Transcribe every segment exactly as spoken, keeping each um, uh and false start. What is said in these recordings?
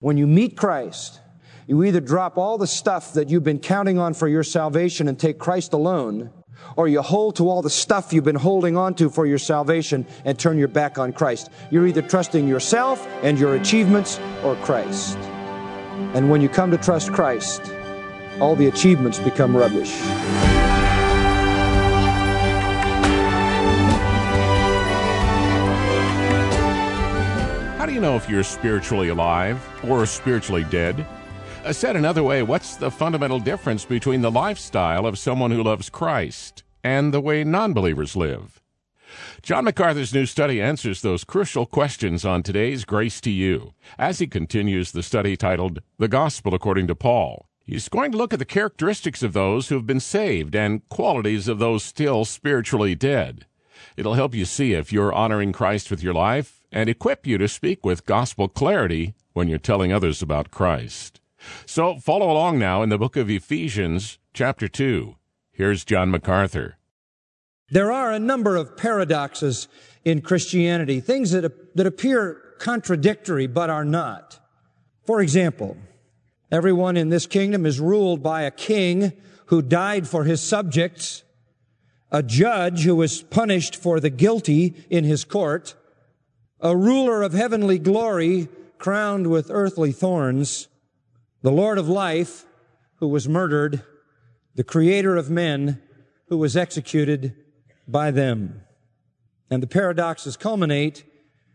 When you meet Christ, you either drop all the stuff that you've been counting on for your salvation and take Christ alone, or you hold to all the stuff you've been holding on to for your salvation and turn your back on Christ. You're either trusting yourself and your achievements or Christ. And when you come to trust Christ, all the achievements become rubbish. How do you know if you're spiritually alive or spiritually dead? Uh, said another way, what's the fundamental difference between the lifestyle of someone who loves Christ and the way non-believers live? John MacArthur's new study answers those crucial questions on today's Grace to You, as he continues the study titled The Gospel According to Paul. He's going to look at the characteristics of those who have been saved and qualities of those still spiritually dead. It'll help you see if you're honoring Christ with your life and equip you to speak with gospel clarity when you're telling others about Christ. So follow along now in the book of Ephesians, chapter two. Here's John MacArthur. There are a number of paradoxes in Christianity, things that, that appear contradictory but are not. For example, everyone in this kingdom is ruled by a king who died for his subjects, a judge who was punished for the guilty in his court, a ruler of heavenly glory crowned with earthly thorns, the Lord of life, who was murdered, the creator of men, who was executed by them. And the paradoxes culminate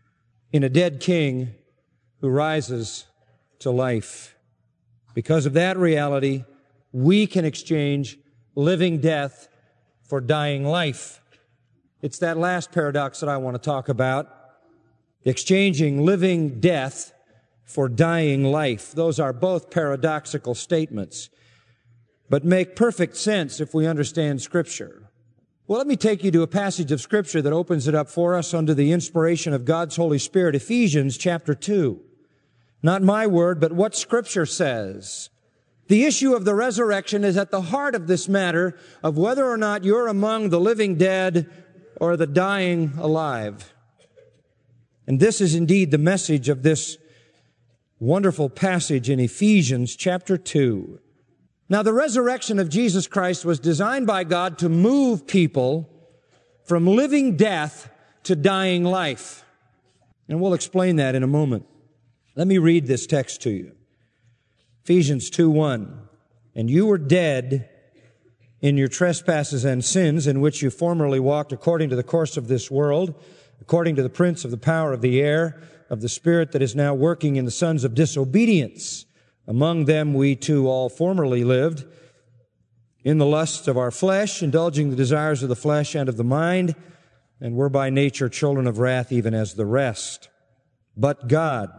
in a dead king who rises to life. Because of that reality, we can exchange living death for dying life. It's that last paradox that I want to talk about, exchanging living death for dying life. Those are both paradoxical statements, but make perfect sense if we understand Scripture. Well, let me take you to a passage of Scripture that opens it up for us under the inspiration of God's Holy Spirit, Ephesians chapter two. Not my word, but what Scripture says. The issue of the resurrection is at the heart of this matter of whether or not you're among the living dead or the dying alive. And this is indeed the message of this wonderful passage in Ephesians chapter two. Now, the resurrection of Jesus Christ was designed by God to move people from living death to dying life. And we'll explain that in a moment. Let me read this text to you. Ephesians two one. And you were dead in your trespasses and sins, in which you formerly walked according to the course of this world, according to the prince of the power of the air, of the spirit that is now working in the sons of disobedience. Among them we too all formerly lived in the lusts of our flesh, indulging the desires of the flesh and of the mind, and were by nature children of wrath, even as the rest. But God,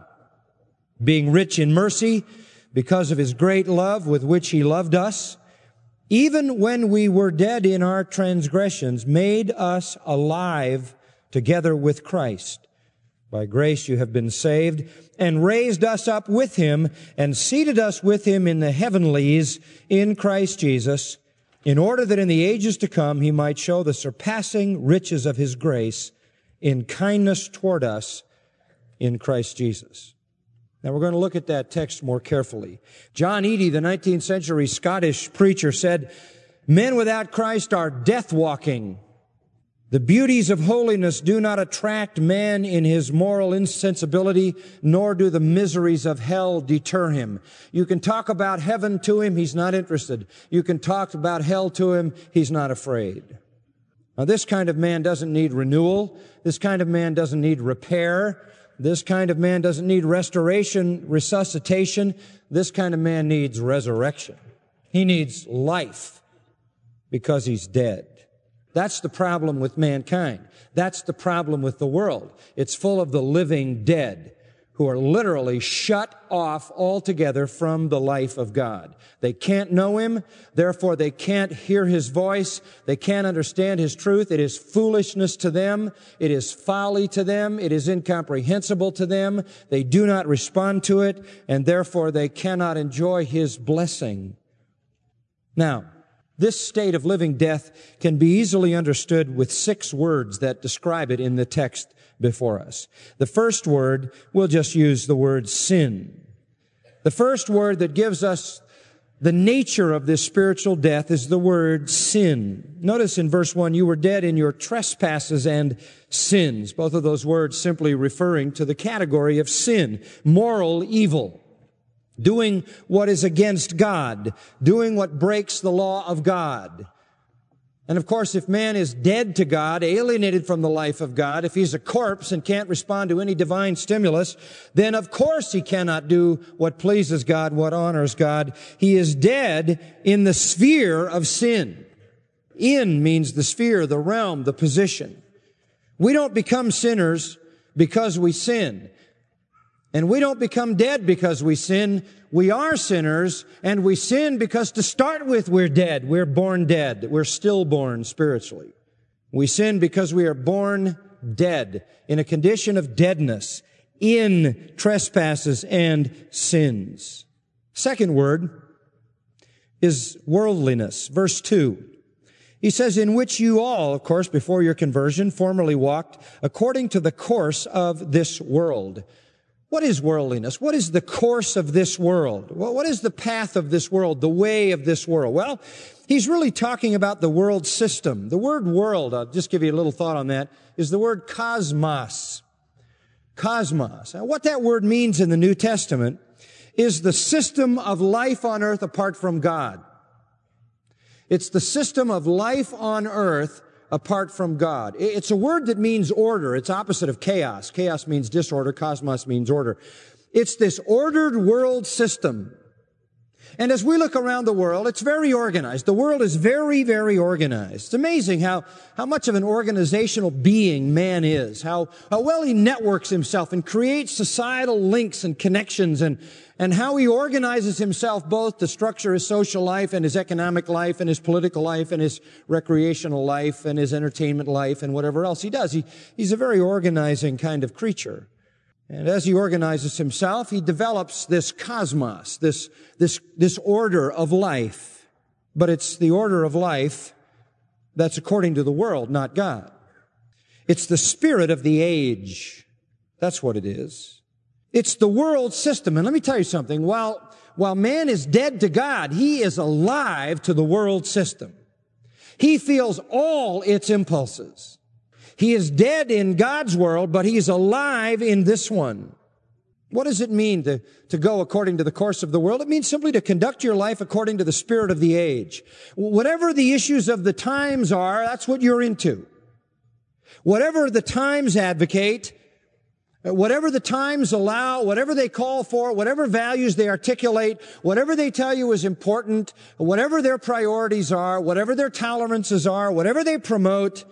being rich in mercy, because of His great love with which He loved us, even when we were dead in our transgressions, made us alive together with Christ. By grace you have been saved, and raised us up with Him, and seated us with Him in the heavenlies in Christ Jesus, in order that in the ages to come He might show the surpassing riches of His grace in kindness toward us in Christ Jesus. Now we're going to look at that text more carefully. John Eadie, the nineteenth century Scottish preacher, said, "Men without Christ are death-walking. The beauties of holiness do not attract man in his moral insensibility, nor do the miseries of hell deter him. You can talk about heaven to him, he's not interested. You can talk about hell to him, he's not afraid." Now, this kind of man doesn't need renewal. This kind of man doesn't need repair. This kind of man doesn't need restoration, resuscitation. This kind of man needs resurrection. He needs life because he's dead. That's the problem with mankind. That's the problem with the world. It's full of the living dead who are literally shut off altogether from the life of God. They can't know Him, therefore they can't hear His voice. They can't understand His truth. It is foolishness to them. It is folly to them. It is incomprehensible to them. They do not respond to it, and therefore they cannot enjoy His blessing. Now, this state of living death can be easily understood with six words that describe it in the text before us. The first word, we'll just use the word sin. The first word that gives us the nature of this spiritual death is the word sin. Notice in verse one, you were dead in your trespasses and sins. Both of those words simply referring to the category of sin, moral evil. Doing what is against God, doing what breaks the law of God. And of course, if man is dead to God, alienated from the life of God, if he's a corpse and can't respond to any divine stimulus, then of course he cannot do what pleases God, what honors God. He is dead in the sphere of sin. In means the sphere, the realm, the position. We don't become sinners because we sin. And we don't become dead because we sin. We are sinners, and we sin because to start with, we're dead. We're born dead. We're stillborn spiritually. We sin because we are born dead, in a condition of deadness, in trespasses and sins. Second word is worldliness. Verse two. He says, in which you all, of course, before your conversion, formerly walked according to the course of this world. What is worldliness? What is the course of this world? Well, what is the path of this world, the way of this world? Well, he's really talking about the world system. The word world, I'll just give you a little thought on that, is the word cosmos. Cosmos. Now, what that word means in the New Testament is the system of life on earth apart from God. It's the system of life on earth apart from God. It's a word that means order. It's opposite of chaos. Chaos means disorder. Cosmos means order. It's this ordered world system. And as we look around the world, it's very organized. The world is very, very organized. It's amazing how, how much of an organizational being man is, how, how well he networks himself and creates societal links and connections, and, and how he organizes himself both to structure his social life and his economic life and his political life and his recreational life and his entertainment life and whatever else he does. He, he's a very organizing kind of creature. And as he organizes himself, he develops this cosmos, this, this, this order of life. But it's the order of life that's according to the world, not God. It's the spirit of the age. That's what it is. It's the world system. And let me tell you something. While, while man is dead to God, he is alive to the world system. He feels all its impulses. He is dead in God's world, but he's alive in this one. What does it mean to, to go according to the course of the world? It means simply to conduct your life according to the spirit of the age. Whatever the issues of the times are, that's what you're into. Whatever the times advocate, whatever the times allow, whatever they call for, whatever values they articulate, whatever they tell you is important, whatever their priorities are, whatever their tolerances are, whatever they promote,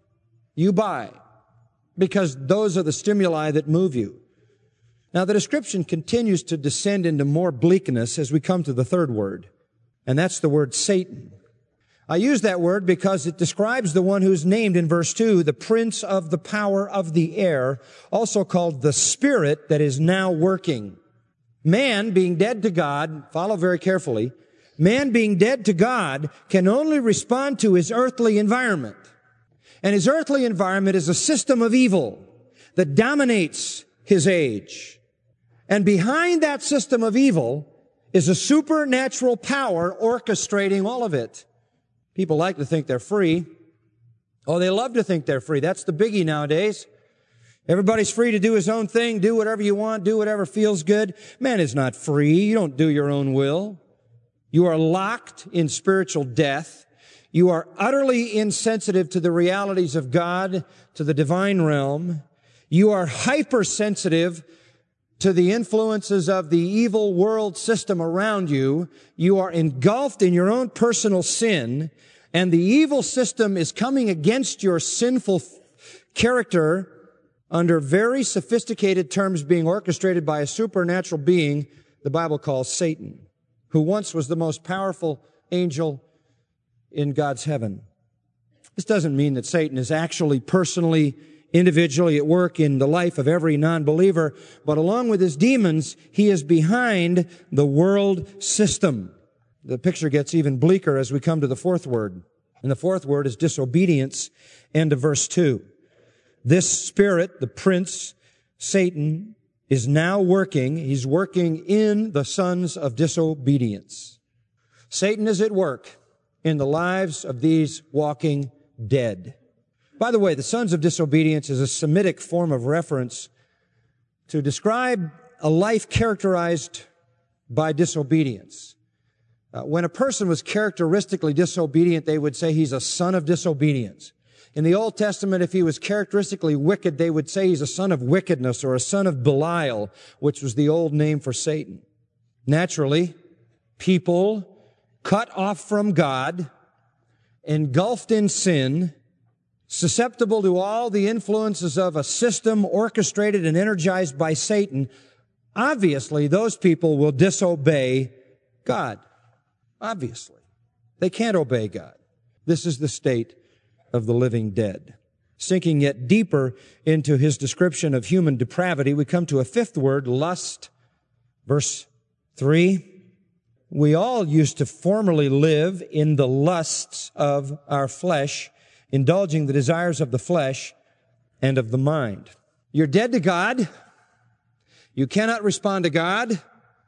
you buy, because those are the stimuli that move you. Now, the description continues to descend into more bleakness as we come to the third word, and that's the word Satan. I use that word because it describes the one who's named in verse two, the prince of the power of the air, also called the spirit that is now working. Man, being dead to God, follow very carefully, man being dead to God can only respond to his earthly environment. And his earthly environment is a system of evil that dominates his age. And behind that system of evil is a supernatural power orchestrating all of it. People like to think they're free. Oh, they love to think they're free. That's the biggie nowadays. Everybody's free to do his own thing, do whatever you want, do whatever feels good. Man is not free. You don't do your own will. You are locked in spiritual death. You are utterly insensitive to the realities of God, to the divine realm. You are hypersensitive to the influences of the evil world system around you. You are engulfed in your own personal sin, and the evil system is coming against your sinful character under very sophisticated terms being orchestrated by a supernatural being the Bible calls Satan, who once was the most powerful angel in God's heaven. This doesn't mean that Satan is actually personally, individually at work in the life of every non-believer, but along with his demons, he is behind the world system. The picture gets even bleaker as we come to the fourth word. And the fourth word is disobedience, end of verse two. This spirit, the prince, Satan, is now working. He's working in the sons of disobedience. Satan is at work in the lives of these walking dead. By the way, the sons of disobedience is a Semitic form of reference to describe a life characterized by disobedience. Uh, when a person was characteristically disobedient, they would say he's a son of disobedience. In the Old Testament, if he was characteristically wicked, they would say he's a son of wickedness or a son of Belial, which was the old name for Satan. Naturally, people cut off from God, engulfed in sin, susceptible to all the influences of a system orchestrated and energized by Satan, obviously those people will disobey God. Obviously. They can't obey God. This is the state of the living dead. Sinking yet deeper into his description of human depravity, we come to a fifth word, lust. Verse three. We all used to formerly live in the lusts of our flesh, indulging the desires of the flesh and of the mind. You're dead to God. You cannot respond to God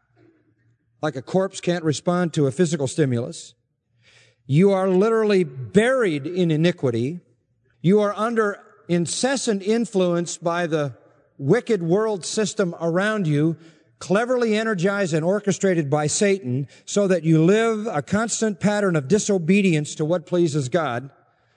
like a corpse can't respond to a physical stimulus. You are literally buried in iniquity. You are under incessant influence by the wicked world system around you, cleverly energized and orchestrated by Satan, so that you live a constant pattern of disobedience to what pleases God.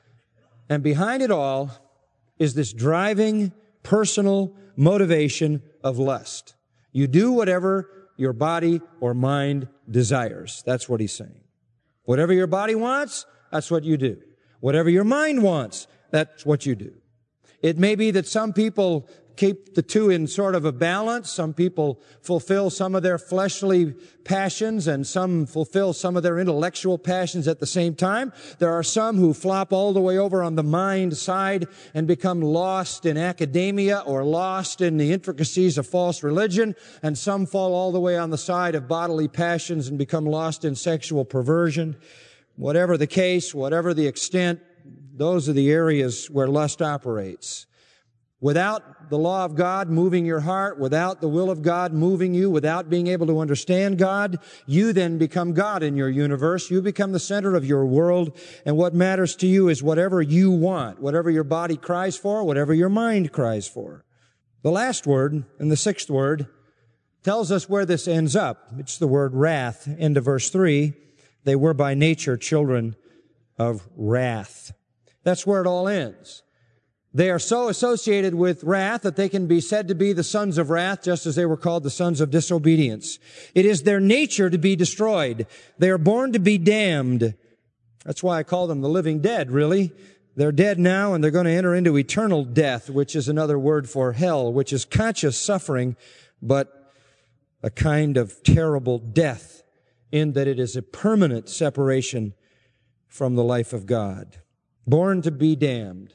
And behind it all is this driving personal motivation of lust. You do whatever your body or mind desires. That's what he's saying. Whatever your body wants, that's what you do. Whatever your mind wants, that's what you do. It may be that some people keep the two in sort of a balance. Some people fulfill some of their fleshly passions and some fulfill some of their intellectual passions at the same time. There are some who flop all the way over on the mind side and become lost in academia or lost in the intricacies of false religion. And some fall all the way on the side of bodily passions and become lost in sexual perversion. Whatever the case, whatever the extent, those are the areas where lust operates. Without the law of God moving your heart, without the will of God moving you, without being able to understand God, you then become God in your universe. You become the center of your world, and what matters to you is whatever you want, whatever your body cries for, whatever your mind cries for. The last word, and the sixth word, tells us where this ends up. It's the word wrath. End of verse three. They were by nature children of wrath. That's where it all ends. They are so associated with wrath that they can be said to be the sons of wrath, just as they were called the sons of disobedience. It is their nature to be destroyed. They are born to be damned. That's why I call them the living dead, really. They're dead now, and they're going to enter into eternal death, which is another word for hell, which is conscious suffering, but a kind of terrible death in that it is a permanent separation from the life of God. Born to be damned.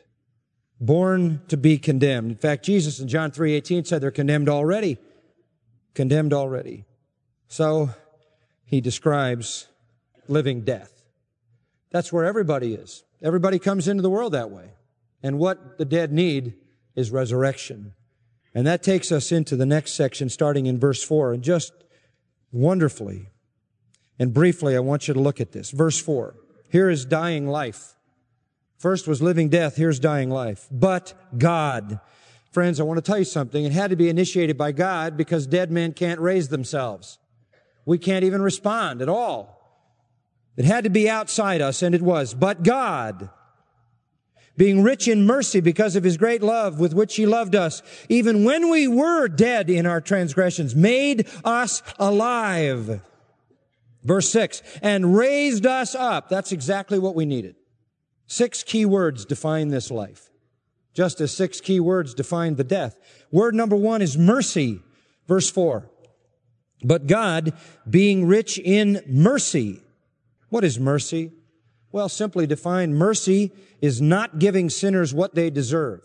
Born to be condemned. In fact, Jesus in John three eighteen said they're condemned already. Condemned already. So he describes living death. That's where everybody is. Everybody comes into the world that way. And what the dead need is resurrection. And that takes us into the next section starting in verse four. And just wonderfully and briefly, I want you to look at this. Verse four. Here is dying life. First was living death, here's dying life. But God. Friends, I want to tell you something. It had to be initiated by God because dead men can't raise themselves. We can't even respond at all. It had to be outside us, and it was. But God, being rich in mercy because of His great love with which He loved us, even when we were dead in our transgressions, made us alive. Verse six, and raised us up. That's exactly what we needed. Six key words define this life, just as six key words define the death. Word number one is mercy, verse four. But God, being rich in mercy. What is mercy? Well, simply defined, mercy is not giving sinners what they deserve.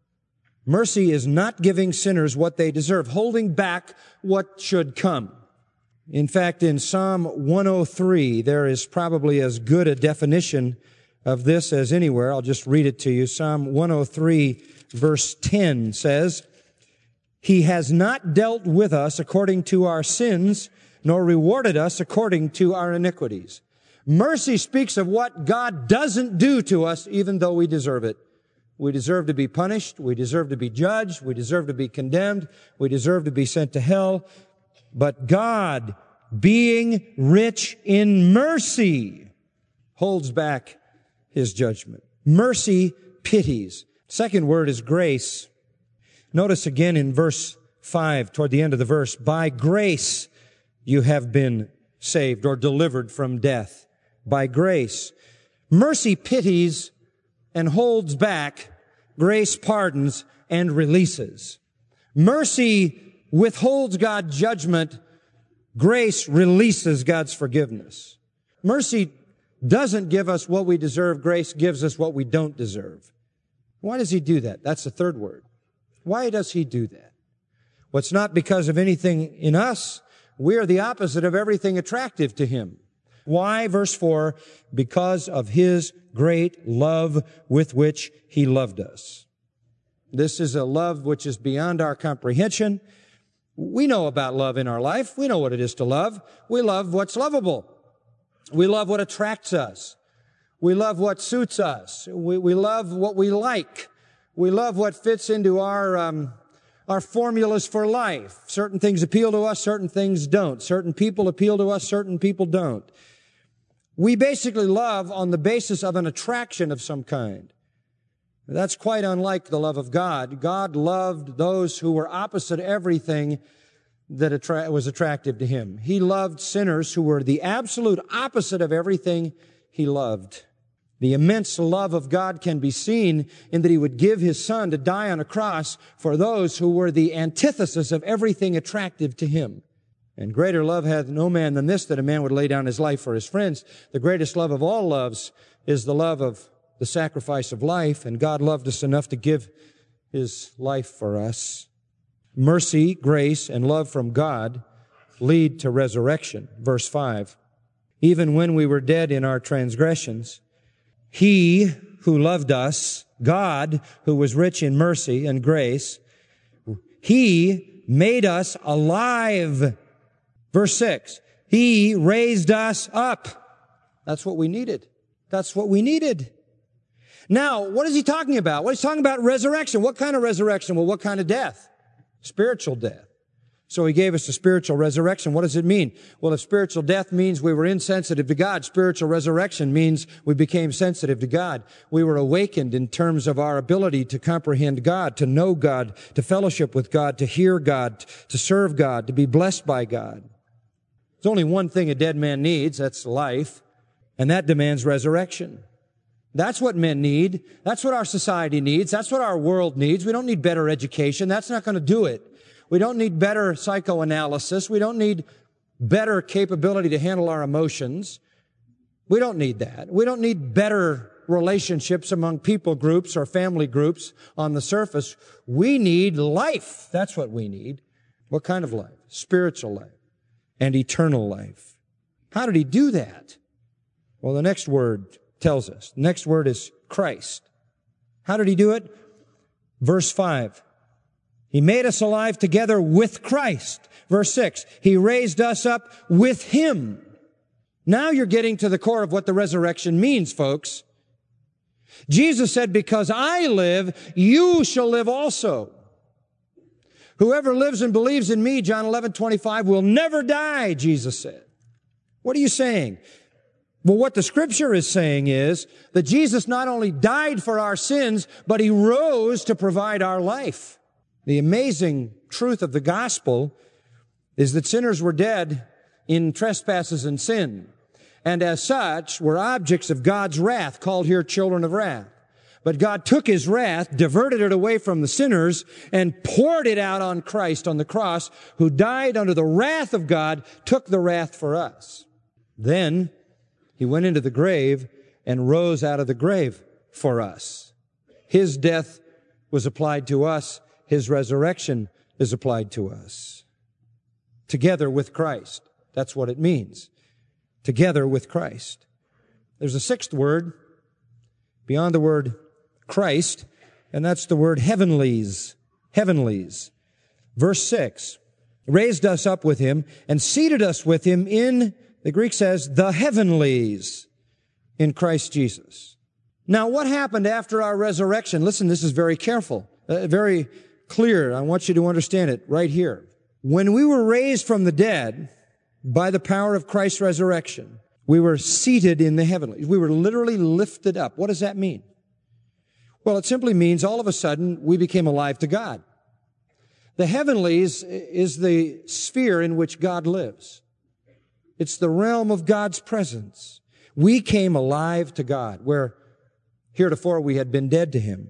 Mercy is not giving sinners what they deserve, holding back what should come. In fact, in Psalm one oh three, there is probably as good a definition of this as anywhere. I'll just read it to you. Psalm one oh three, verse ten says, He has not dealt with us according to our sins, nor rewarded us according to our iniquities. Mercy speaks of what God doesn't do to us, even though we deserve it. We deserve to be punished. We deserve to be judged. We deserve to be condemned. We deserve to be sent to hell. But God, being rich in mercy, holds back His judgment. Mercy pities. Second word is grace. Notice again in verse five, toward the end of the verse, by grace you have been saved or delivered from death. By grace. Mercy pities and holds back. Grace pardons and releases. Mercy withholds God's judgment. Grace releases God's forgiveness. Mercy doesn't give us what we deserve. Grace gives us what we don't deserve. Why does He do that? That's the third word. Why does He do that? Well, it's not because of anything in us. We are the opposite of everything attractive to Him. Why? Verse four, because of His great love with which He loved us. This is a love which is beyond our comprehension. We know about love in our life. We know what it is to love. We love what's lovable. We love what attracts us. We love what suits us. We, we love what we like. We love what fits into our, um, our formulas for life. Certain things appeal to us, certain things don't. Certain people appeal to us, certain people don't. We basically love on the basis of an attraction of some kind. That's quite unlike the love of God. God loved those who were opposite everything that attra- was attractive to Him. He loved sinners who were the absolute opposite of everything He loved. The immense love of God can be seen in that He would give His Son to die on a cross for those who were the antithesis of everything attractive to Him. And greater love hath no man than this, that a man would lay down his life for his friends. The greatest love of all loves is the love of the sacrifice of life, and God loved us enough to give His life for us. Mercy, grace, and love from God lead to resurrection. Verse five, even when we were dead in our transgressions, He who loved us, God, who was rich in mercy and grace, He made us alive. Verse six, He raised us up. That's what we needed. That's what we needed. Now, what is He talking about? Well, He's talking about resurrection. What kind of resurrection? Well, what kind of death? Spiritual death. So He gave us a spiritual resurrection. What does it mean? Well, if spiritual death means we were insensitive to God, spiritual resurrection means we became sensitive to God. We were awakened in terms of our ability to comprehend God, to know God, to fellowship with God, to hear God, to serve God, to be blessed by God. There's only one thing a dead man needs, that's life, and that demands resurrection. That's what men need. That's what our society needs. That's what our world needs. We don't need better education. That's not going to do it. We don't need better psychoanalysis. We don't need better capability to handle our emotions. We don't need that. We don't need better relationships among people groups or family groups on the surface. We need life. That's what we need. What kind of life? Spiritual life and eternal life. How did He do that? Well, the next word tells us. The next word is Christ. How did He do it? Verse five. He made us alive together with Christ. Verse six. He raised us up with Him. Now you're getting to the core of what the resurrection means, folks. Jesus said, because I live, you shall live also. Whoever lives and believes in me, John eleven twenty-five, will never die, Jesus said. What are you saying? Well, what the Scripture is saying is that Jesus not only died for our sins, but He rose to provide our life. The amazing truth of the gospel is that sinners were dead in trespasses and sin, and as such were objects of God's wrath, called here children of wrath. But God took His wrath, diverted it away from the sinners, and poured it out on Christ on the cross, who died under the wrath of God, took the wrath for us. Then He went into the grave and rose out of the grave for us. His death was applied to us. His resurrection is applied to us. Together with Christ. That's what it means. Together with Christ. There's a sixth word beyond the word Christ, and that's the word heavenlies. Heavenlies. Verse six, raised us up with him and seated us with him in, the Greek says, the heavenlies in Christ Jesus. Now, what happened after our resurrection? Listen, this is very careful, uh, very clear. I want you to understand it right here. When we were raised from the dead by the power of Christ's resurrection, we were seated in the heavenlies. We were literally lifted up. What does that mean? Well, it simply means all of a sudden we became alive to God. The heavenlies is the sphere in which God lives. It's the realm of God's presence. We came alive to God, where heretofore we had been dead to him.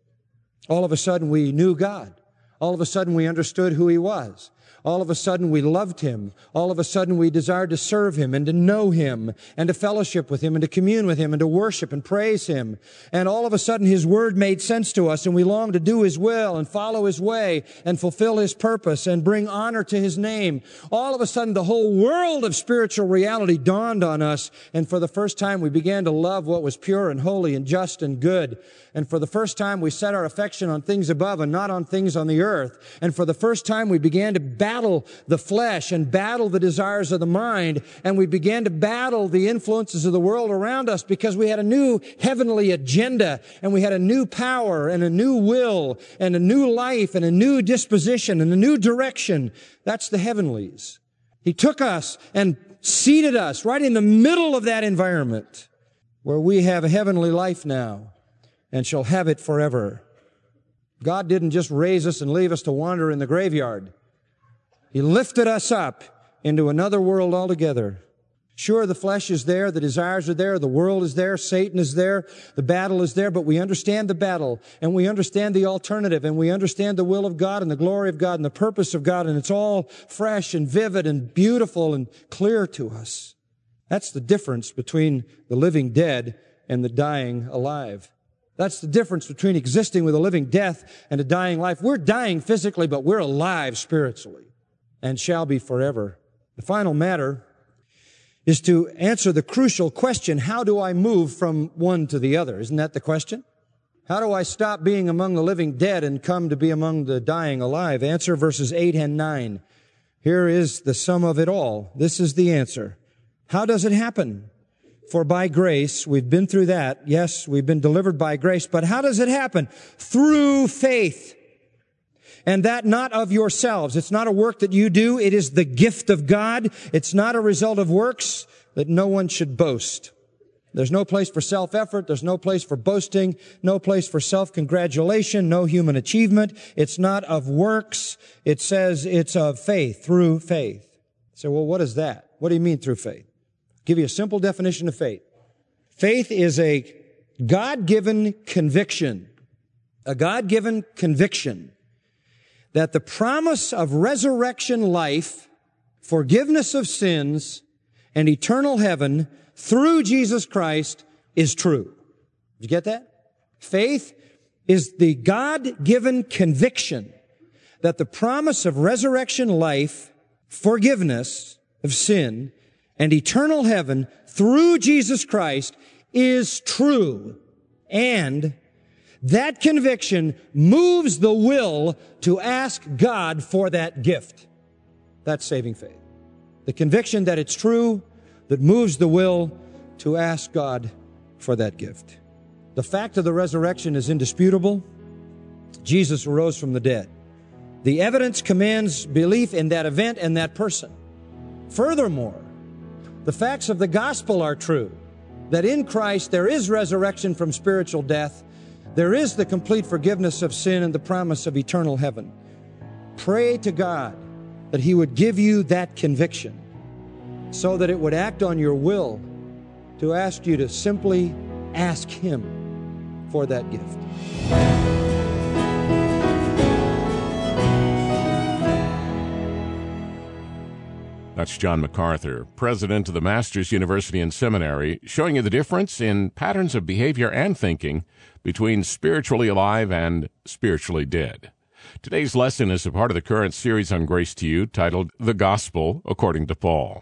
All of a sudden we knew God. All of a sudden we understood who he was. All of a sudden we loved him. All of a sudden we desired to serve him and to know him and to fellowship with him and to commune with him and to worship and praise him. And all of a sudden his word made sense to us and we longed to do his will and follow his way and fulfill his purpose and bring honor to his name. All of a sudden the whole world of spiritual reality dawned on us, and for the first time we began to love what was pure and holy and just and good. And for the first time we set our affection on things above and not on things on the earth. And for the first time we began to battle the flesh and battle the desires of the mind, and we began to battle the influences of the world around us, because we had a new heavenly agenda, and we had a new power and a new will and a new life and a new disposition and a new direction. That's the heavenlies. He took us and seated us right in the middle of that environment where we have a heavenly life now and shall have it forever. God didn't just raise us and leave us to wander in the graveyard. He lifted us up into another world altogether. Sure, the flesh is there, the desires are there, the world is there, Satan is there, the battle is there, but we understand the battle, and we understand the alternative, and we understand the will of God and the glory of God and the purpose of God, and it's all fresh and vivid and beautiful and clear to us. That's the difference between the living dead and the dying alive. That's the difference between existing with a living death and a dying life. We're dying physically, but we're alive spiritually and shall be forever. The final matter is to answer the crucial question, how do I move from one to the other? Isn't that the question? How do I stop being among the living dead and come to be among the dying alive? Answer verses eight and nine. Here is the sum of it all. This is the answer. How does it happen? For by grace, we've been through that. Yes, we've been delivered by grace. But how does it happen? Through faith. And that not of yourselves. It's not a work that you do. It is the gift of God. It's not a result of works, that no one should boast. There's no place for self-effort. There's no place for boasting. No place for self-congratulation. No human achievement. It's not of works. It says it's of faith, through faith. So, well, what is that? What do you mean through faith? Give you a simple definition of faith. Faith is a God-given conviction, a God-given conviction that the promise of resurrection life, forgiveness of sins, and eternal heaven through Jesus Christ is true. Did you get that? Faith is the God-given conviction that the promise of resurrection life, forgiveness of sin, and eternal heaven through Jesus Christ is true. And that conviction moves the will to ask God for that gift. That's saving faith. The conviction that it's true that moves the will to ask God for that gift. The fact of the resurrection is indisputable. Jesus arose from the dead. The evidence commands belief in that event and that person. Furthermore, the facts of the gospel are true, that in Christ there is resurrection from spiritual death. There is the complete forgiveness of sin and the promise of eternal heaven. Pray to God that He would give you that conviction so that it would act on your will to ask you to simply ask Him for that gift. That's John MacArthur, president of the Masters University and Seminary, showing you the difference in patterns of behavior and thinking between spiritually alive and spiritually dead. Today's lesson is a part of the current series on Grace to You titled The Gospel According to Paul.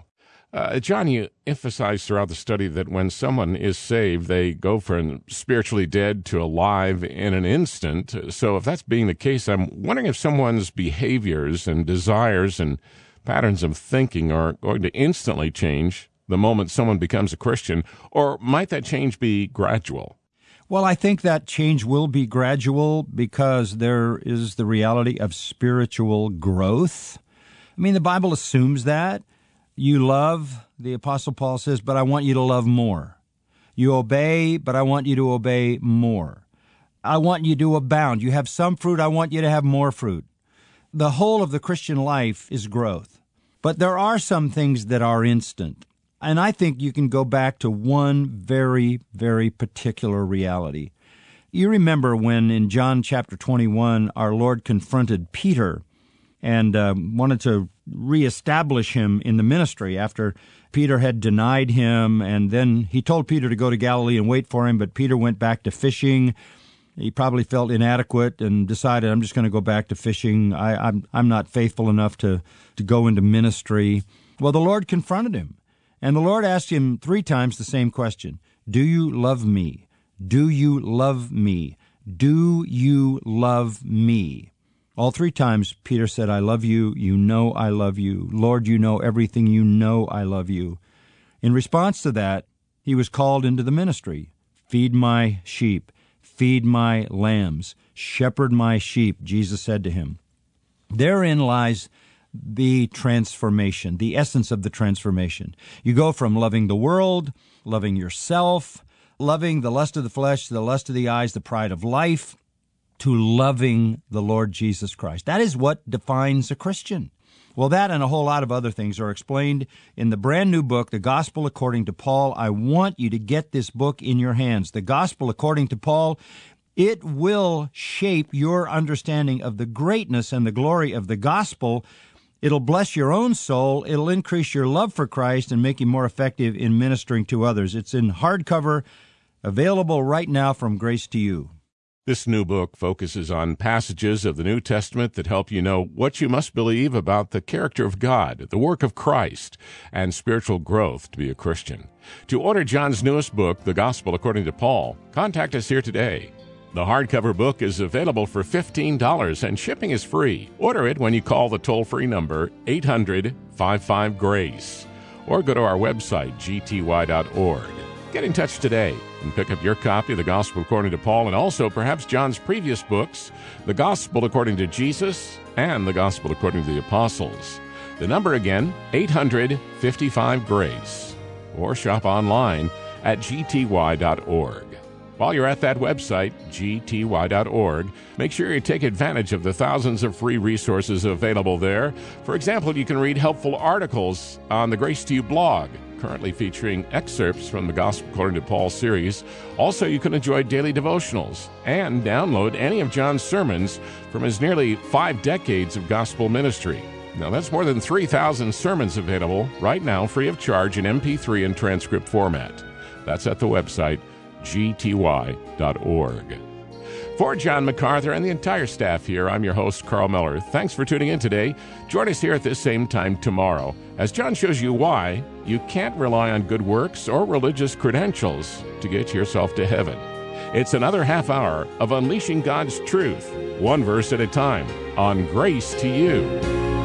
Uh, John, you emphasized throughout the study that when someone is saved, they go from spiritually dead to alive in an instant. So if that's being the case, I'm wondering if someone's behaviors and desires and patterns of thinking are going to instantly change the moment someone becomes a Christian, or might that change be gradual? Well, I think that change will be gradual because there is the reality of spiritual growth. I mean, the Bible assumes that. You love, the Apostle Paul says, but I want you to love more. You obey, but I want you to obey more. I want you to abound. You have some fruit, I want you to have more fruit. The whole of the Christian life is growth. But there are some things that are instant. And I think you can go back to one very, very particular reality. You remember when in John chapter twenty-one, our Lord confronted Peter and uh, wanted to reestablish him in the ministry after Peter had denied him. And then he told Peter to go to Galilee and wait for him, but Peter went back to fishing. He probably felt inadequate and decided, I'm just going to go back to fishing. I, I'm, I'm not faithful enough to, to go into ministry. Well, the Lord confronted him. And the Lord asked him three times the same question. Do you love me? Do you love me? Do you love me? All three times Peter said, I love you. You know I love you. Lord, you know everything. You know I love you. In response to that, he was called into the ministry. Feed my sheep. Feed my lambs. Shepherd my sheep, Jesus said to him. Therein lies the transformation, the essence of the transformation. You go from loving the world, loving yourself, loving the lust of the flesh, the lust of the eyes, the pride of life, to loving the Lord Jesus Christ. That is what defines a Christian. Well, that and a whole lot of other things are explained in the brand new book, The Gospel According to Paul. I want you to get this book in your hands. The Gospel According to Paul, it will shape your understanding of the greatness and the glory of the gospel. It'll bless your own soul. It'll increase your love for Christ and make you more effective in ministering to others. It's in hardcover, available right now from Grace to You. This new book focuses on passages of the New Testament that help you know what you must believe about the character of God, the work of Christ, and spiritual growth to be a Christian. To order John's newest book, The Gospel According to Paul, contact us here today. The hardcover book is available for fifteen dollars and shipping is free. Order it when you call the toll-free number eight hundred, five five, GRACE or go to our website, g t y dot org. Get in touch today and pick up your copy of The Gospel According to Paul and also perhaps John's previous books, The Gospel According to Jesus and The Gospel According to the Apostles. The number again, eight hundred, fifty-five, GRACE, or shop online at g t y dot org. While you're at that website, g t y dot org, make sure you take advantage of the thousands of free resources available there. For example, you can read helpful articles on the Grace to You blog, currently featuring excerpts from the Gospel According to Paul series. Also, you can enjoy daily devotionals and download any of John's sermons from his nearly five decades of gospel ministry. Now, that's more than three thousand sermons available right now free of charge in M P three and transcript format. That's at the website, g t y dot org. For John MacArthur and the entire staff here, I'm your host, Carl Miller. Thanks for tuning in today. Join us here at this same time tomorrow as John shows you why you can't rely on good works or religious credentials to get yourself to heaven. It's another half hour of unleashing God's truth, one verse at a time, on Grace to You.